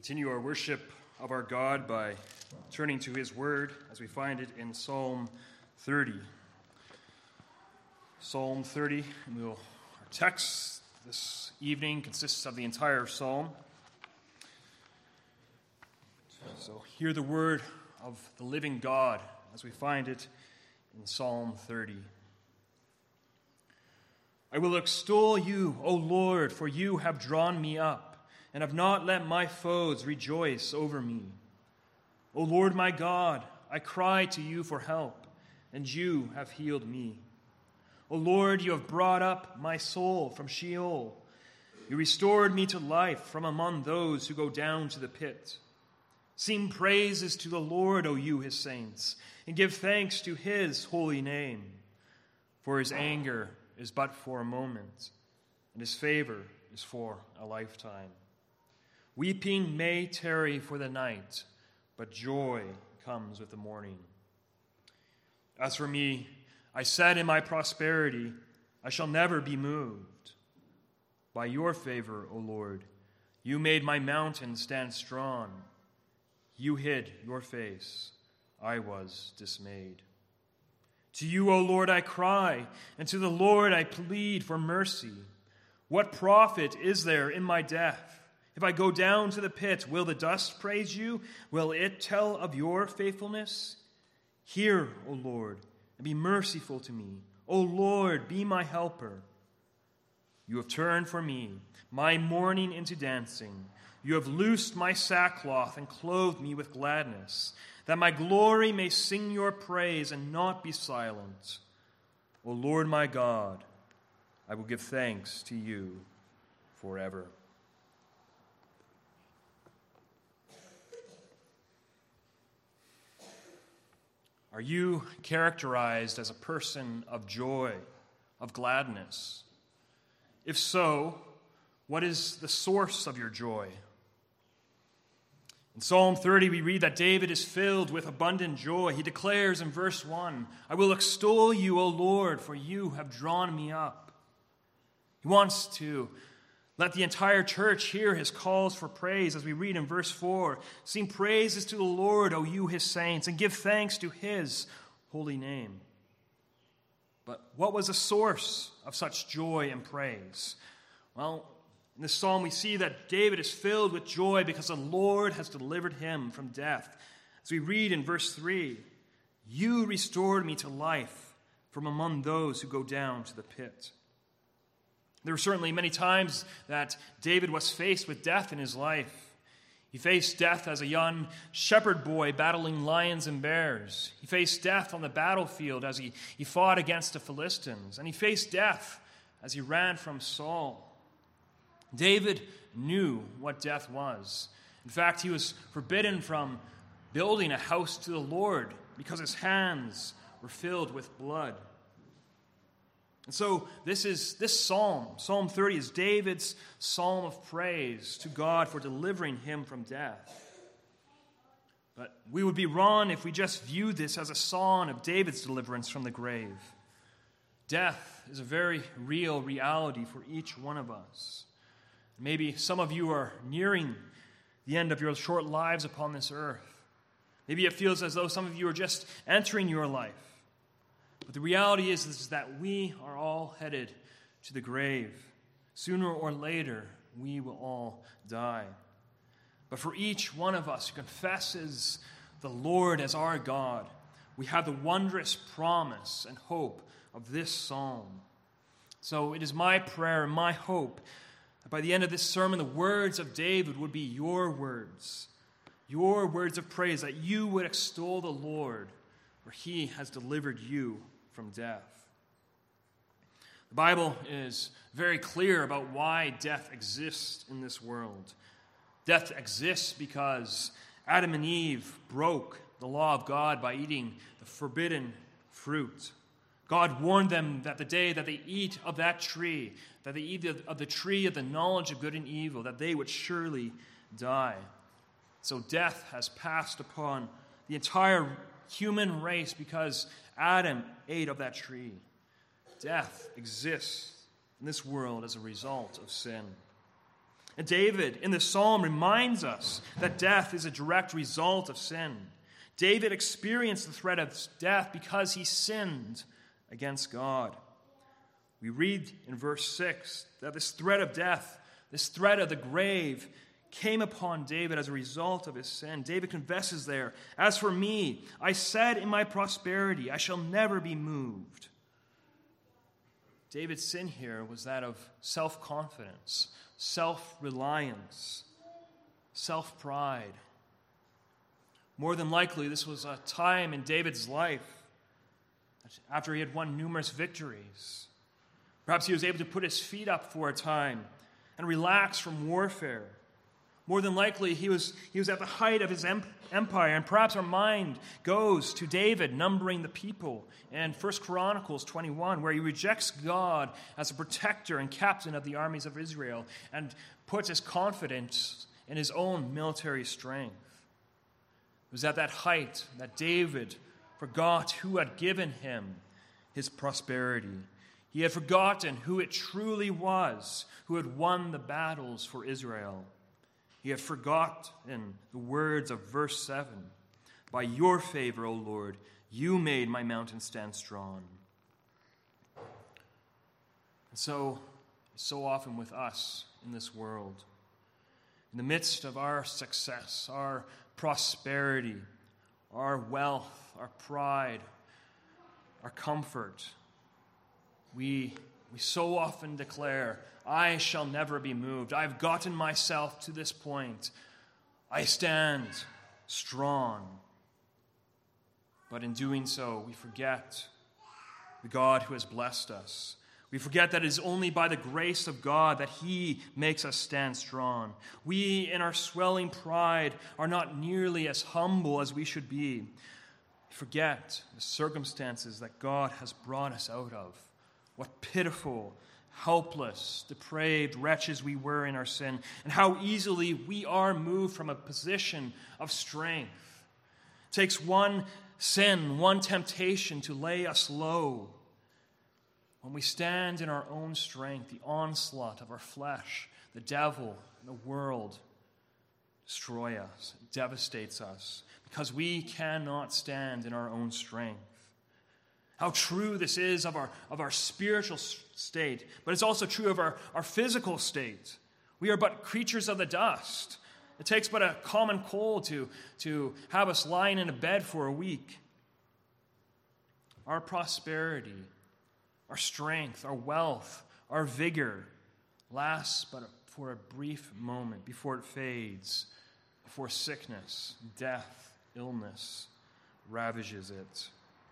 Continue our worship of our God by turning to his word as we find it in Psalm 30. Psalm 30, our text this evening consists of the entire psalm. So hear the word of the living God as we find it in Psalm 30. I will extol you, O Lord, for you have drawn me up, and have not let my foes rejoice over me. O Lord my God, I cry to you for help, and you have healed me. O Lord, you have brought up my soul from Sheol. You restored me to life from among those who go down to the pit. Sing praises to the Lord, O you his saints, and give thanks to his holy name. For his anger is but for a moment, and his favor is for a lifetime. Weeping may tarry for the night, but joy comes with the morning. As for me, I said in my prosperity, I shall never be moved. By your favor, O Lord, you made my mountain stand strong. You hid your face. I was dismayed. To you, O Lord, I cry, and to the Lord I plead for mercy. What profit is there in my death? If I go down to the pit, will the dust praise you? Will it tell of your faithfulness? Hear, O Lord, and be merciful to me. O Lord, be my helper. You have turned for me my mourning into dancing. You have loosed my sackcloth and clothed me with gladness, that my glory may sing your praise and not be silent. O Lord my God, I will give thanks to you forever. Are you characterized as a person of joy, of gladness? If so, what is the source of your joy? In Psalm 30, we read that David is filled with abundant joy. He declares in verse 1, I will extol you, O Lord, for you have drawn me up. He wants to let the entire church hear his calls for praise as we read in verse 4. Sing praises to the Lord, O you his saints, and give thanks to his holy name. But what was the source of such joy and praise? Well, in this psalm we see that David is filled with joy because the Lord has delivered him from death. As we read in verse 3, you restored me to life from among those who go down to the pit. There were certainly many times that David was faced with death in his life. He faced death as a young shepherd boy battling lions and bears. He faced death on the battlefield as he fought against the Philistines. And he faced death as he ran from Saul. David knew what death was. In fact, he was forbidden from building a house to the Lord because his hands were filled with blood. And so this psalm, Psalm 30, is David's psalm of praise to God for delivering him from death. But we would be wrong if we just viewed this as a song of David's deliverance from the grave. Death is a very real reality for each one of us. Maybe some of you are nearing the end of your short lives upon this earth. Maybe it feels as though some of you are just entering your life. But the reality is that we are all headed to the grave. Sooner or later, we will all die. But for each one of us who confesses the Lord as our God, we have the wondrous promise and hope of this psalm. So it is my prayer and my hope that by the end of this sermon, the words of David would be your words of praise, that you would extol the Lord, for he has delivered you from death. The Bible is very clear about why death exists in this world. Death exists because Adam and Eve broke the law of God by eating the forbidden fruit. God warned them that the day that they eat of that tree, that they eat of the tree of the knowledge of good and evil, that they would surely die. So death has passed upon the entire human race because Adam ate of that tree. Death exists in this world as a result of sin. And David, in this psalm, reminds us that death is a direct result of sin. David experienced the threat of death because he sinned against God. We read in verse 6 that this threat of death, this threat of the grave, came upon David as a result of his sin. David confesses there, "As for me, I said in my prosperity, I shall never be moved." David's sin here was that of self-confidence, self-reliance, self-pride. More than likely, this was a time in David's life after he had won numerous victories. Perhaps he was able to put his feet up for a time and relax from warfare. More than likely, he was at the height of his empire, and perhaps our mind goes to David numbering the people in 1 Chronicles 21, where he rejects God as a protector and captain of the armies of Israel and puts his confidence in his own military strength. It was at that height that David forgot who had given him his prosperity. He had forgotten who it truly was who had won the battles for Israel. He had forgotten the words of verse 7. "By your favor, O Lord, you made my mountain stand strong." And so often with us in this world, in the midst of our success, our prosperity, our wealth, our pride, our comfort, we so often declare, "I shall never be moved. I've gotten myself to this point. I stand strong." But in doing so, we forget the God who has blessed us. We forget that it is only by the grace of God that He makes us stand strong. We, in our swelling pride, are not nearly as humble as we should be. We forget the circumstances that God has brought us out of. What pitiful, helpless, depraved wretches we were in our sin, and how easily we are moved from a position of strength. It takes one sin, one temptation to lay us low. When we stand in our own strength, the onslaught of our flesh, the devil, and the world destroy us, devastates us, because we cannot stand in our own strength. How true this is of our spiritual state, but it's also true of our physical state. We are but creatures of the dust. It takes but a common cold to have us lying in a bed for a week. Our prosperity, our strength, our wealth, our vigor lasts but for a brief moment before it fades, before sickness, death, illness ravages it.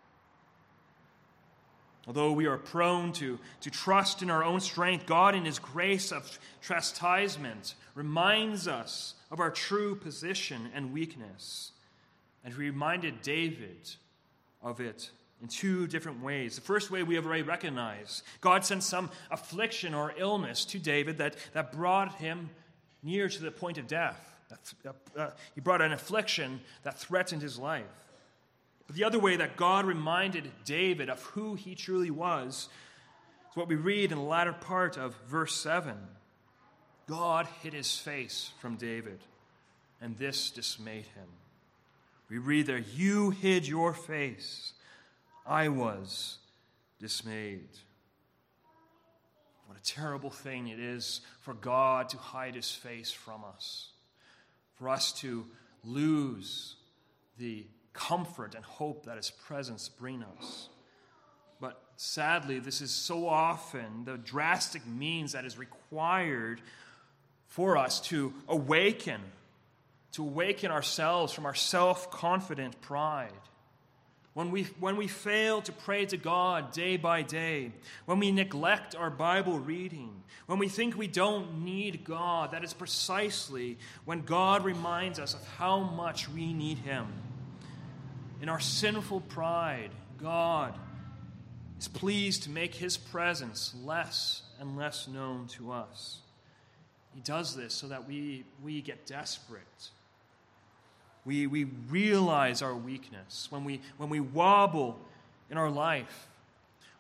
Although we are prone to trust in our own strength, God in His grace of chastisement reminds us of our true position and weakness. And He reminded David of it in two different ways. The first way we have already recognized. God sent some affliction or illness to David that brought him near to the point of death. He brought an affliction that threatened his life. But the other way that God reminded David of who he truly was is what we read in the latter part of verse 7. God hid His face from David, and this dismayed him. We read there, "You hid your face. I was dismayed." What a terrible thing it is for God to hide His face from us, for us to lose the comfort and hope that His presence brings us. But sadly, this is so often the drastic means that is required for us to awaken ourselves from our self-confident pride. When we fail to pray to God day by day, when we neglect our Bible reading, when we think we don't need God, that is precisely when God reminds us of how much we need Him. In our sinful pride, God is pleased to make His presence less and less known to us. He does this so that we get desperate. We realize our weakness when we wobble in our life,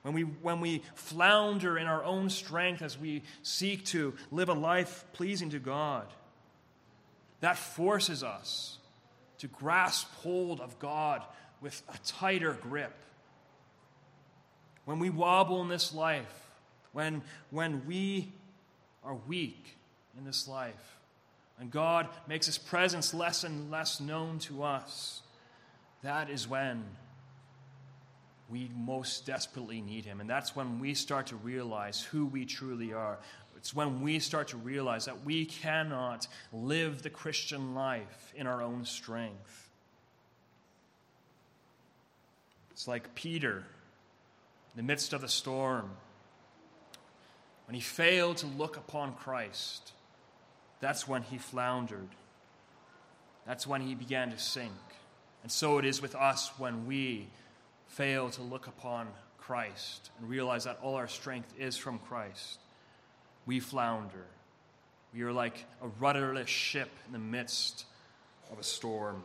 when we flounder in our own strength as we seek to live a life pleasing to God, that forces us to grasp hold of God with a tighter grip. When we wobble in this life, when we are weak in this life, and God makes His presence less and less known to us, that is when we most desperately need Him. And that's when we start to realize who we truly are. It's when we start to realize that we cannot live the Christian life in our own strength. It's like Peter in the midst of the storm. When he failed to look upon Christ, that's when he floundered. That's when he began to sink. And so it is with us when we fail to look upon Christ and realize that all our strength is from Christ. We flounder. We are like a rudderless ship in the midst of a storm.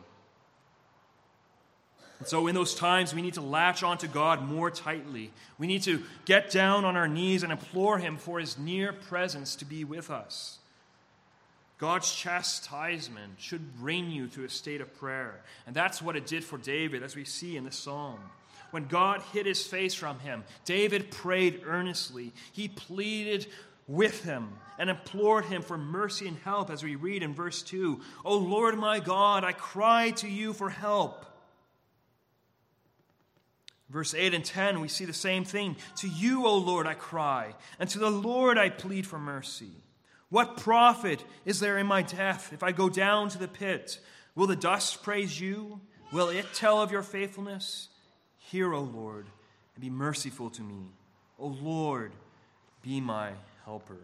And so in those times, we need to latch onto God more tightly. We need to get down on our knees and implore Him for His near presence to be with us. God's chastisement should bring you to a state of prayer. And that's what it did for David, as we see in this psalm. When God hid His face from him, David prayed earnestly. He pleaded with Him and implored Him for mercy and help, as we read in verse 2. "O Lord my God, I cry to you for help." Verse 8 and 10, we see the same thing. "To you, O Lord, I cry, and to the Lord I plead for mercy. What profit is there in my death if I go down to the pit? Will the dust praise you? Will it tell of your faithfulness? Hear, O Lord, and be merciful to me. O Lord, be my helper."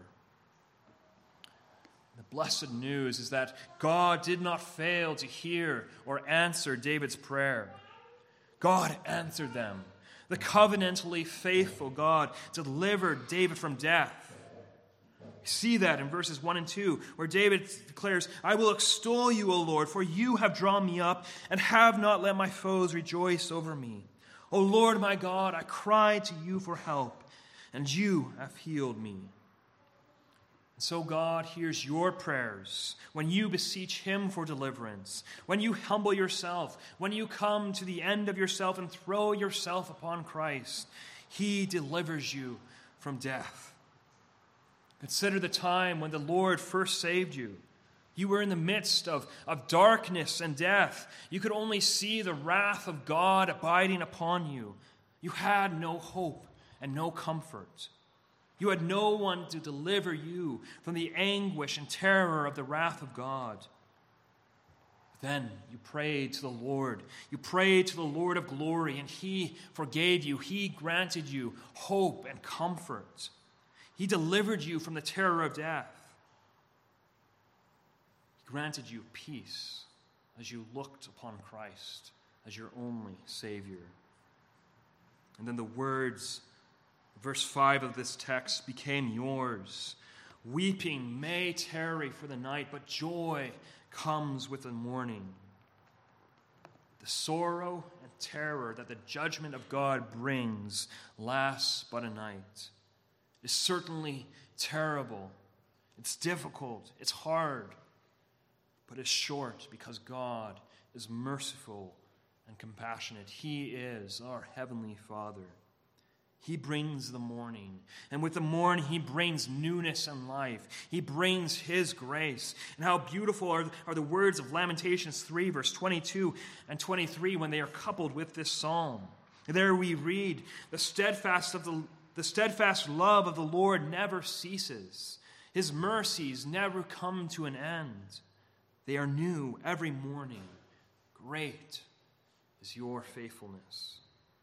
The blessed news is that God did not fail to hear or answer David's prayer. God answered them. The covenantally faithful God delivered David from death. We see that in verses 1 and 2, where David declares, "I will extol you, O Lord, for you have drawn me up and have not let my foes rejoice over me. O Lord my God, I cried to you for help, and you have healed me." And so God hears your prayers when you beseech Him for deliverance, when you humble yourself, when you come to the end of yourself and throw yourself upon Christ. He delivers you from death. Consider the time when the Lord first saved you. You were in the midst of darkness and death. You could only see the wrath of God abiding upon you. You had no hope and no comfort. You had no one to deliver you from the anguish and terror of the wrath of God. Then you prayed to the Lord. You prayed to the Lord of glory, and He forgave you. He granted you hope and comfort. He delivered you from the terror of death. He granted you peace as you looked upon Christ as your only Savior. And then the words, verse 5 of this text, became yours. "Weeping may tarry for the night, but joy comes with the morning." The sorrow and terror that the judgment of God brings lasts but a night. It's certainly terrible. It's difficult. It's hard. But it's short because God is merciful and compassionate. He is our Heavenly Father. He brings the morning. And with the morning, He brings newness and life. He brings His grace. And how beautiful are the words of Lamentations 3, verse 22 and 23 when they are coupled with this psalm. There we read, The steadfast love of the Lord never ceases. His mercies never come to an end. They are new every morning. Great is your faithfulness.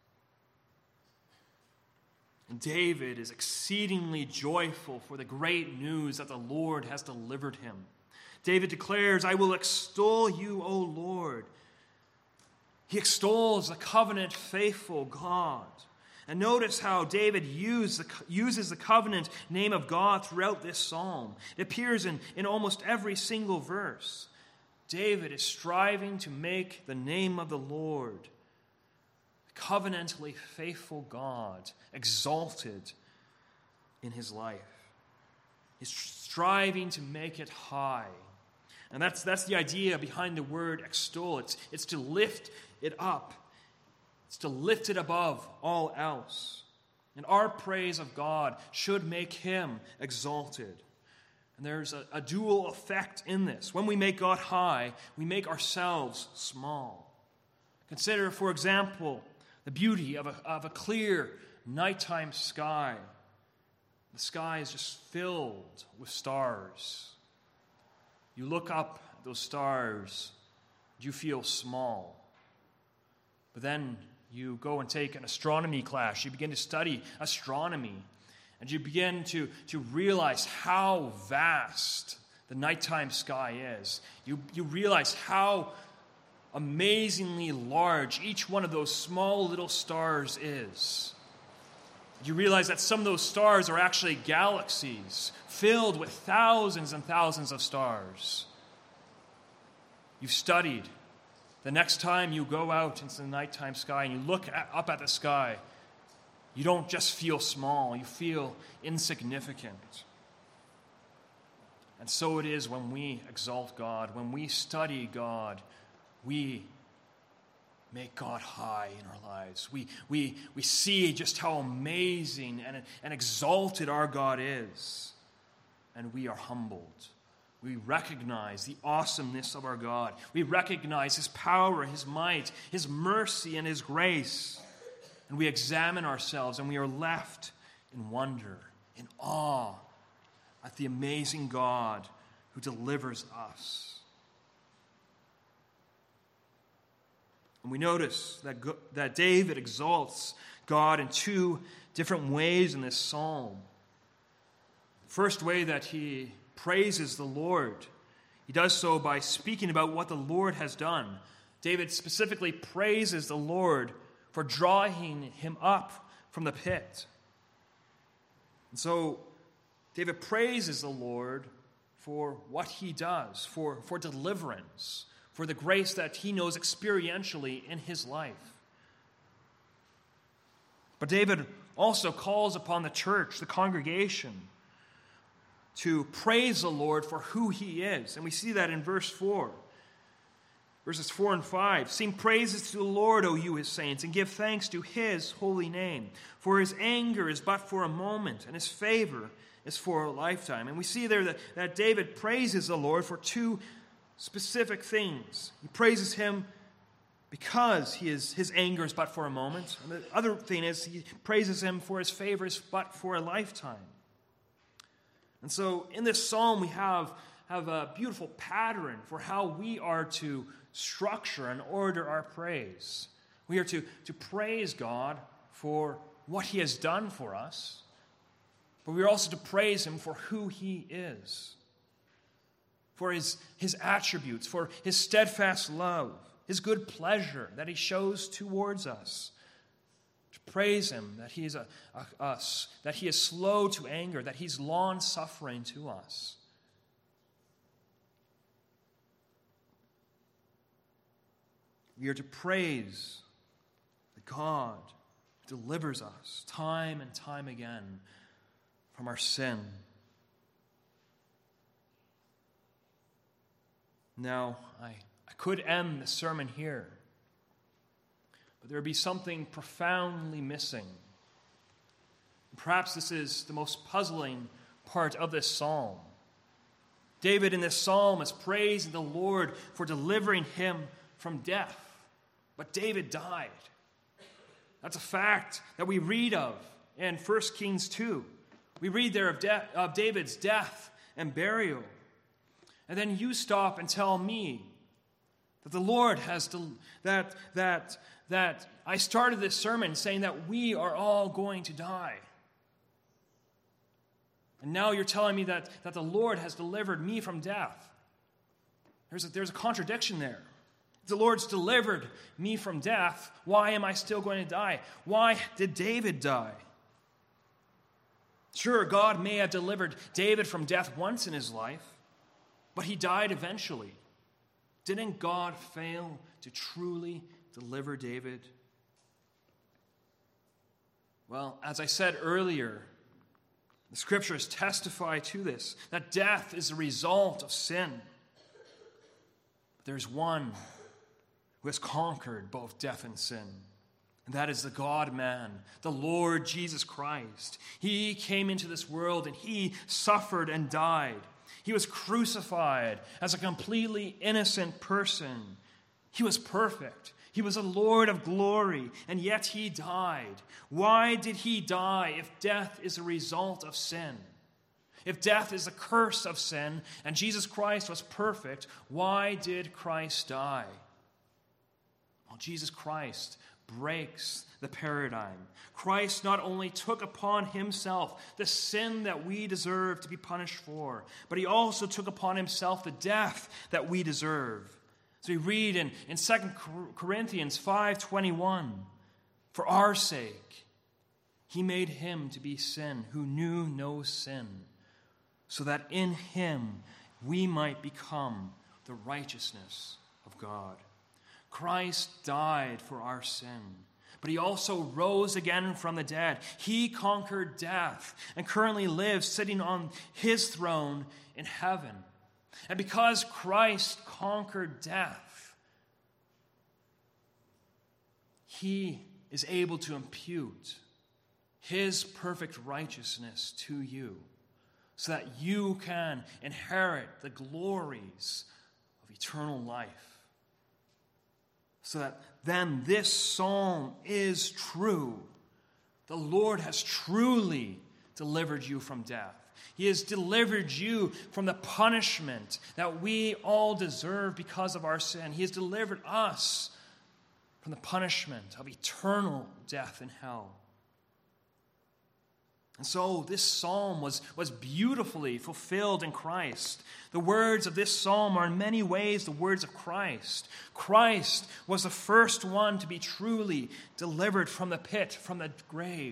And David is exceedingly joyful for the great news that the Lord has delivered him. David declares, "I will extol you, O Lord." He extols the covenant faithful God. And notice how David uses the covenant name of God throughout this psalm. It appears in almost every single verse. David is striving to make the name of the Lord, the covenantally faithful God exalted in his life. He's striving to make it high. And that's the idea behind the word extol. It's to lift it up. It's to lift it above all else. And our praise of God should make him exalted. And there's a dual effect in this. When we make God high, we make ourselves small. Consider, for example, the beauty of a clear nighttime sky. The sky is just filled with stars. You look up at those stars, you feel small. But then you go and take an astronomy class. You begin to study astronomy. And you begin to realize how vast the nighttime sky is. You realize how amazingly large each one of those small little stars is. You realize that some of those stars are actually galaxies filled with thousands and thousands of stars. You've studied. The next time you go out into the nighttime sky and you look up at the sky, you don't just feel small, you feel insignificant. And so it is when we exalt God, when we study God, we make God high in our lives. We see just how amazing and exalted our God is. And we are humbled. We recognize the awesomeness of our God. We recognize his power, his might, his mercy, and his grace. And we examine ourselves, and we are left in wonder, in awe at the amazing God who delivers us. And we notice that David exalts God in two different ways in this psalm. The first way that he praises the Lord, he does so by speaking about what the Lord has done. David specifically praises the Lord for drawing him up from the pit. And so David praises the Lord for what he does, for deliverance, for the grace that he knows experientially in his life. But David also calls upon the church, the congregation, to praise the Lord for who he is. And we see that in verse 4. Verses 4 and 5, sing praises to the Lord, O you his saints, and give thanks to his holy name. For his anger is but for a moment, and his favor is for a lifetime. And we see there that David praises the Lord for two specific things. He praises him because his anger is but for a moment. And the other thing is he praises him for his favor is but for a lifetime. And so in this psalm we have a beautiful pattern for how we are to structure and order our praise. We are to praise God for what he has done for us, but we are also to praise him for who he is, for his attributes, for his steadfast love, his good pleasure that he shows towards us. To praise him that he is that he is slow to anger, that he's long-suffering to us. We are to praise the God who delivers us time and time again from our sin. Now, I could end the sermon here, but there would be something profoundly missing. Perhaps this is the most puzzling part of this psalm. David in this psalm is praising the Lord for delivering him from death. But David died. That's a fact that we read of in 1 Kings 2. We read there of David's death and burial. And then you stop and tell me that the Lord has that I started this sermon saying that we are all going to die. And now you're telling me that the Lord has delivered me from death. There's a contradiction there. The Lord's delivered me from death. Why am I still going to die? Why did David die? Sure, God may have delivered David from death once in his life, but he died eventually. Didn't God fail to truly deliver David? Well, as I said earlier, the Scriptures testify to this, that death is a result of sin. But there's one who has conquered both death and sin. And that is the God-man, the Lord Jesus Christ. He came into this world and he suffered and died. He was crucified as a completely innocent person. He was perfect. He was a Lord of glory, and yet he died. Why did he die if death is a result of sin? If death is a curse of sin, and Jesus Christ was perfect, why did Christ die? Well, Jesus Christ breaks the paradigm. Christ not only took upon himself the sin that we deserve to be punished for, but he also took upon himself the death that we deserve. So we read in 2 Corinthians 5:21, for our sake, he made him to be sin who knew no sin, so that in him we might become the righteousness of God. Christ died for our sin, but he also rose again from the dead. He conquered death and currently lives sitting on his throne in heaven. And because Christ conquered death, he is able to impute his perfect righteousness to you so that you can inherit the glories of eternal life. So that then this psalm is true. The Lord has truly delivered you from death. He has delivered you from the punishment that we all deserve because of our sin. He has delivered us from the punishment of eternal death in hell. And so this psalm was beautifully fulfilled in Christ. The words of this psalm are in many ways the words of Christ. Christ was the first one to be truly delivered from the pit, from the grave.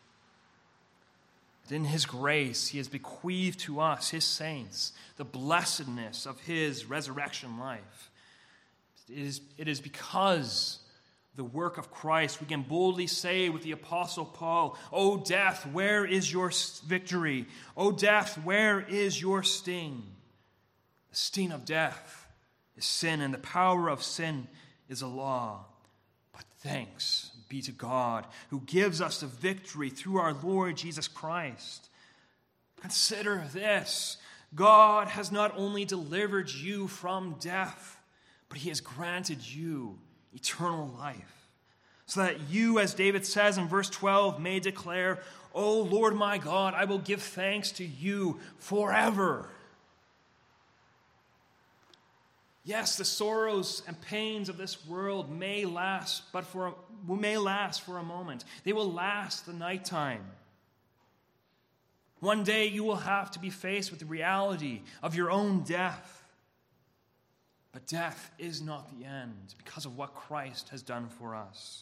In his grace, he has bequeathed to us, his saints, the blessedness of his resurrection life. It is because of the work of Christ we can boldly say with the Apostle Paul, O death, where is your victory? O death, where is your sting? The sting of death is sin, and the power of sin is a law. But thanks be to God who gives us the victory through our Lord Jesus Christ. Consider this. God has not only delivered you from death, but he has granted you eternal life. So that you, as David says in verse 12, may declare, O Lord my God, I will give thanks to you forever. Yes, the sorrows and pains of this world may last for a moment. They will last the nighttime. One day you will have to be faced with the reality of your own death. But death is not the end because of what Christ has done for us.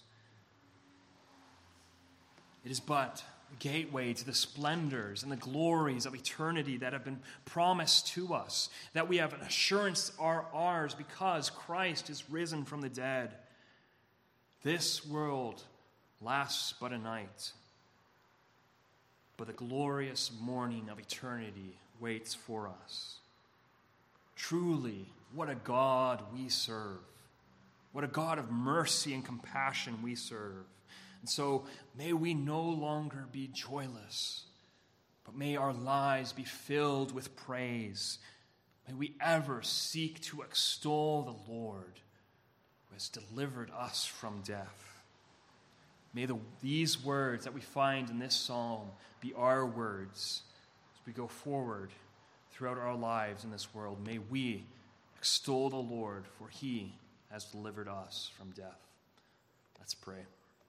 It is but a gateway to the splendors and the glories of eternity that have been promised to us, that we have an assurance are ours because Christ is risen from the dead. This world lasts but a night, but the glorious morning of eternity waits for us. Truly, what a God we serve. What a God of mercy and compassion we serve. And so may we no longer be joyless, but may our lives be filled with praise. May we ever seek to extol the Lord who has delivered us from death. May these words that we find in this psalm be our words as we go forward throughout our lives in this world. May we extol the Lord, for he has delivered us from death. Let's pray.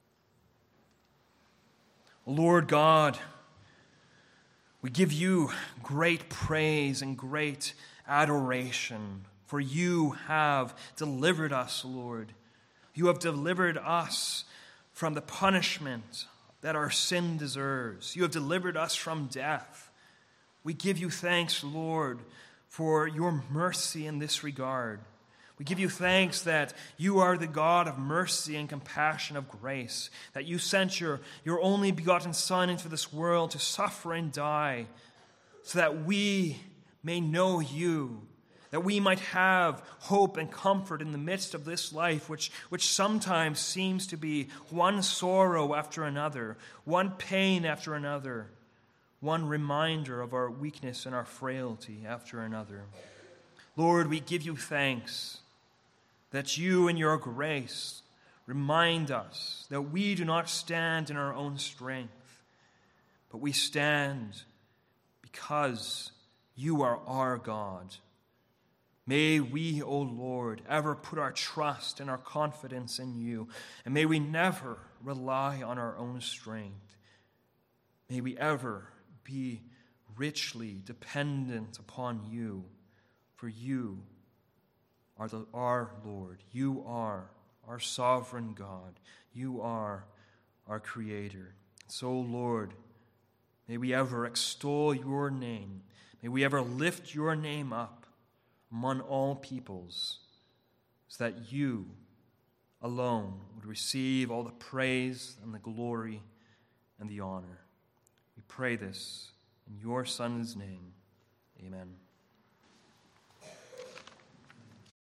Lord God, we give you great praise and great adoration, for you have delivered us, Lord. You have delivered us from the punishment that our sin deserves. You have delivered us from death. We give you thanks, Lord, for your mercy in this regard. We give you thanks that you are the God of mercy and compassion, of grace, that you sent your only begotten Son into this world to suffer and die so that we may know you, that we might have hope and comfort in the midst of this life, which sometimes seems to be one sorrow after another, one pain after another, one reminder of our weakness and our frailty after another. Lord, we give you thanks that you in your grace remind us that we do not stand in our own strength, but we stand because you are our God. May we, O Lord, ever put our trust and our confidence in you, and may we never rely on our own strength. May we ever be richly dependent upon you, for you are our Lord. You are our sovereign God. You are our Creator. So, Lord, may we ever extol your name. May we ever lift your name up among all peoples, so that you alone would receive all the praise and the glory and the honor. We pray this in your Son's name. Amen.